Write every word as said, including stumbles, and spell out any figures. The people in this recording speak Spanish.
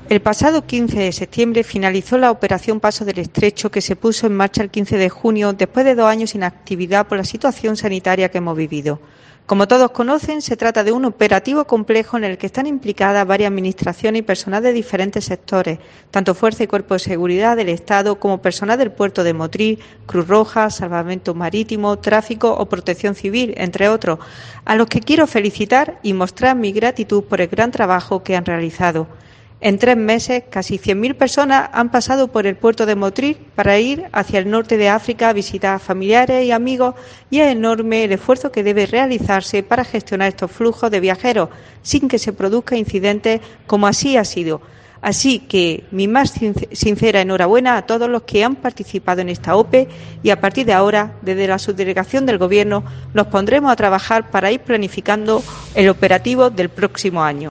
El pasado quince de septiembre finalizó la operación Paso del Estrecho, que se puso en marcha el quince de junio, después de dos años sin actividad por la situación sanitaria que hemos vivido. Como todos conocen, se trata de un operativo complejo en el que están implicadas varias administraciones y personal de diferentes sectores, tanto Fuerza y Cuerpo de Seguridad del Estado como personal del puerto de Motril, Cruz Roja, Salvamento Marítimo, Tráfico o Protección Civil, entre otros, a los que quiero felicitar y mostrar mi gratitud por el gran trabajo que han realizado. En tres meses, casi cien mil personas han pasado por el puerto de Motril para ir hacia el norte de África a visitar a familiares y amigos, y es enorme el esfuerzo que debe realizarse para gestionar estos flujos de viajeros sin que se produzcan incidentes, como así ha sido. Así que mi más sincera enhorabuena a todos los que han participado en esta O P E, y a partir de ahora, desde la subdelegación del Gobierno, nos pondremos a trabajar para ir planificando el operativo del próximo año.